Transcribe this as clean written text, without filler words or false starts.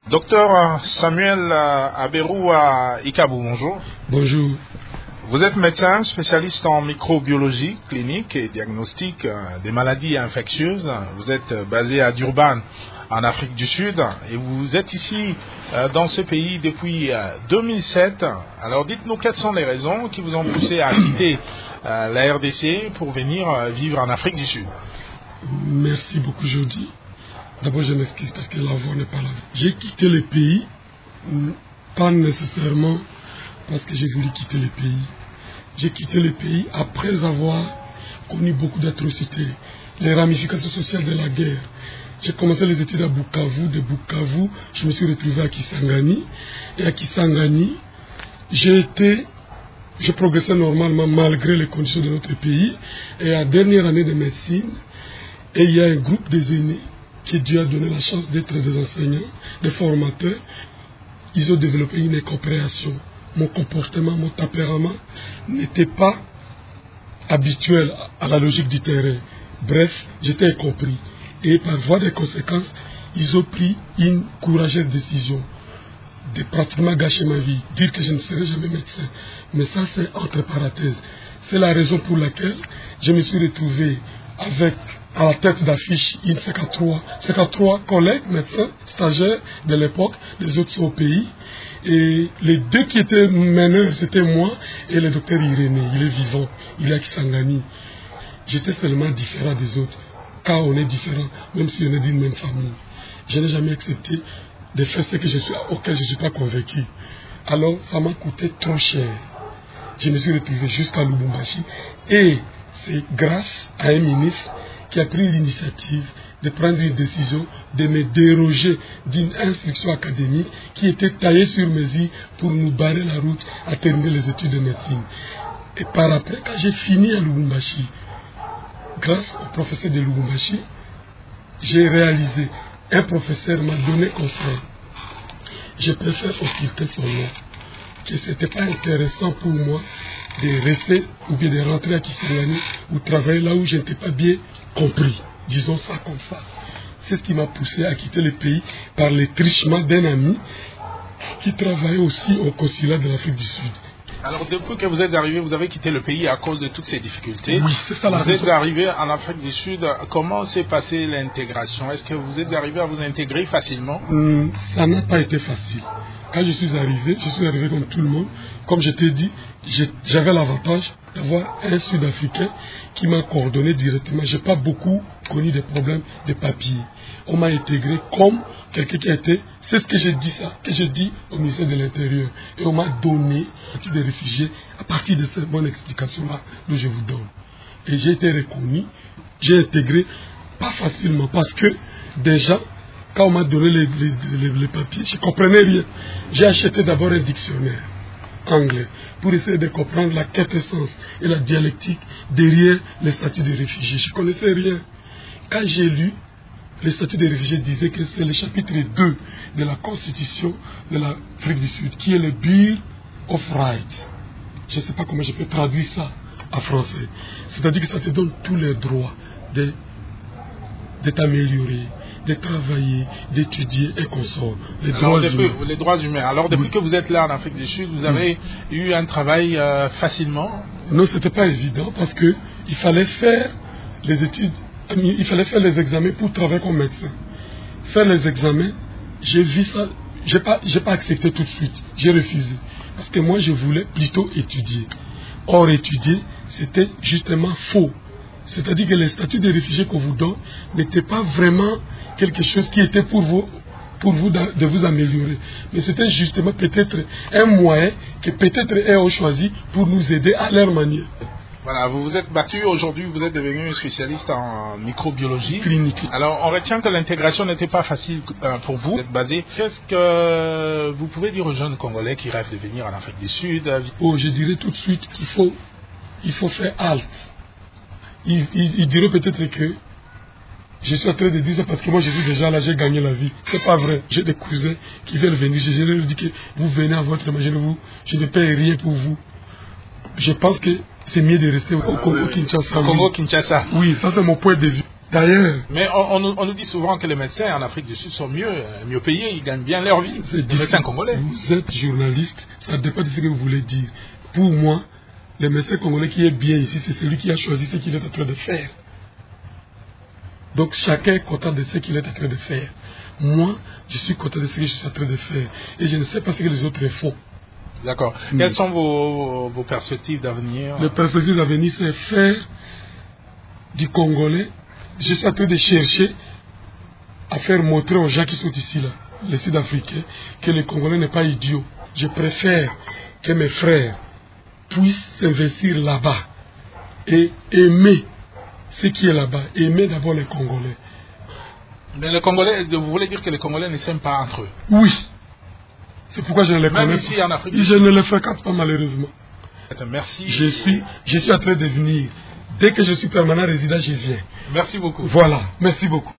Docteur Samuel Aberou Ikabou, bonjour. Bonjour. Vous êtes médecin spécialiste en microbiologie clinique et diagnostic des maladies infectieuses. Vous êtes basé à Durban, en Afrique du Sud, et vous êtes ici dans ce pays depuis 2007. Alors dites-nous quelles sont les raisons qui vous ont poussé à quitter la RDC pour venir vivre en Afrique du Sud. Merci beaucoup, Jody. D'abord, je m'excuse parce que la voix n'est pas là. J'ai quitté le pays, pas nécessairement parce que j'ai voulu quitter le pays. J'ai quitté le pays après avoir connu beaucoup d'atrocités, les ramifications sociales de la guerre. J'ai commencé les études à Bukavu. De Bukavu, je me suis retrouvé à Kisangani. Et à Kisangani, je progressais normalement malgré les conditions de notre pays. Et à la dernière année de médecine, et il y a un groupe des aînés qui Dieu a donné la chance d'être des enseignants, des formateurs. Ils ont développé une incompréhension. Mon comportement, mon tempérament n'était pas habituel à la logique du terrain. Bref, j'étais incompris. Et par voie de conséquences, ils ont pris une courageuse décision de pratiquement gâcher ma vie, dire que je ne serai jamais médecin. Mais ça, c'est entre parenthèses. C'est la raison pour laquelle je me suis retrouvé avec à la tête d'affiche une CK3 collègues médecins, stagiaires de l'époque, les autres sont au pays. Et les deux qui étaient meneurs, c'était moi et le docteur Irénée. Il est vivant, il est à Kisangani. J'étais seulement différent des autres, car on est différent, même si on est d'une même famille. Je n'ai jamais accepté de faire ce auquel je ne suis pas convaincu. Alors, ça m'a coûté trop cher. Je me suis retrouvé jusqu'à Lubumbashi. Et c'est grâce à un ministre qui a pris l'initiative de prendre une décision de me déroger d'une instruction académique qui était taillée sur mesure pour nous barrer la route à terminer les études de médecine. Et par après, quand j'ai fini à Lubumbashi, grâce au professeur de Lubumbashi, j'ai réalisé, un professeur m'a donné conseil. Je préfère occulter son nom, que ce n'était pas intéressant pour moi de rester ou bien de rentrer à Kisangani ou travailler là où je n'étais pas bien compris. Disons ça comme ça. C'est ce qui m'a poussé à quitter le pays par le trichement d'un ami qui travaillait aussi au consulat de l'Afrique du Sud. Alors depuis que vous êtes arrivé, vous avez quitté le pays à cause de toutes ces difficultés. Oui, c'est ça la raison. Vous êtes arrivé en Afrique du Sud, comment s'est passée l'intégration? Est-ce que vous êtes arrivé à vous intégrer facilement? Ça n'a pas été facile. Quand je suis arrivé comme tout le monde. Comme je t'ai dit, j'avais l'avantage d'avoir un Sud-Africain qui m'a coordonné directement. Je n'ai pas beaucoup connu des problèmes de papier. On m'a intégré comme quelqu'un qui a été, c'est ce que j'ai dit ça, que j'ai dit au ministère de l'Intérieur. Et on m'a donné un titre de réfugié à partir de cette bonne explication-là que je vous donne. Et j'ai été reconnu, j'ai intégré, pas facilement, parce que déjà, quand on m'a donné les papiers, je ne comprenais rien. J'ai acheté d'abord un dictionnaire anglais pour essayer de comprendre la quintessence et la dialectique derrière les statuts de réfugiés. Je ne connaissais rien. Quand j'ai lu, les statuts de réfugiés disaient que c'est le chapitre 2 de la Constitution de l'Afrique du Sud, qui est le Bill of Rights. Je ne sais pas comment je peux traduire ça en français. C'est-à-dire que ça te donne tous les droits de t'améliorer, de travailler, d'étudier et consort. Les droits humains. Alors depuis que vous êtes là en Afrique du Sud, vous avez eu un travail facilement? Non, ce n'était pas évident parce qu'il fallait faire les études, il fallait faire les examens pour travailler comme médecin. Faire les examens, j'ai vu ça, j'ai pas accepté tout de suite, j'ai refusé. Parce que moi je voulais plutôt étudier. Or étudier, c'était justement faux. C'est-à-dire que les statuts de réfugiés qu'on vous donne n'étaient pas vraiment quelque chose qui était pour vous de vous améliorer. Mais c'était justement peut-être un moyen que peut-être eux ont choisi pour nous aider à leur manière. Voilà, vous vous êtes battu, aujourd'hui vous êtes devenu spécialiste en microbiologie clinique. Alors on retient que l'intégration n'était pas facile pour vous. Vous êtes basé. Qu'est-ce que vous pouvez dire aux jeunes Congolais qui rêvent de venir en Afrique du Sud? Je dirais tout de suite qu'il faut faire halte. Il dirait peut-être que je suis en train de dire ça parce que moi je suis déjà là, j'ai gagné la vie. C'est pas vrai. J'ai des cousins qui veulent venir. Je leur dis que vous venez à votre manière, je ne paye rien pour vous. Je pense que c'est mieux de rester au Congo Kinshasa. Au Congo Kinshasa. Oui, ça c'est mon point de vue. D'ailleurs... Mais on nous dit souvent que les médecins en Afrique du Sud sont mieux payés, ils gagnent bien leur vie. Les médecins congolais. Vous êtes journaliste, ça dépend de ce que vous voulez dire. Pour moi, le médecin congolais qui est bien ici, c'est celui qui a choisi ce qu'il est en train de faire. Donc chacun est content de ce qu'il est en train de faire. Moi, je suis content de ce que je suis en train de faire. Et je ne sais pas ce que les autres font. D'accord. Quelles sont vos perspectives d'avenir? Les perspectives d'avenir, c'est faire du Congolais. Je suis en train de chercher à faire montrer aux gens qui sont ici, là, les Sud-Africains, que le Congolais n'est pas idiot. Je préfère que mes frères puissent s'investir là-bas et aimer ce qui est là-bas, aimer d'abord les Congolais. Mais les Congolais, vous voulez dire que les Congolais ne s'aiment pas entre eux? Oui. C'est pourquoi je ne les connais Même ici pas. En Afrique. Je ne les fréquente pas malheureusement. Merci. Je suis en train de venir. Dès que je suis permanent résident, je viens. Merci beaucoup. Voilà. Merci beaucoup.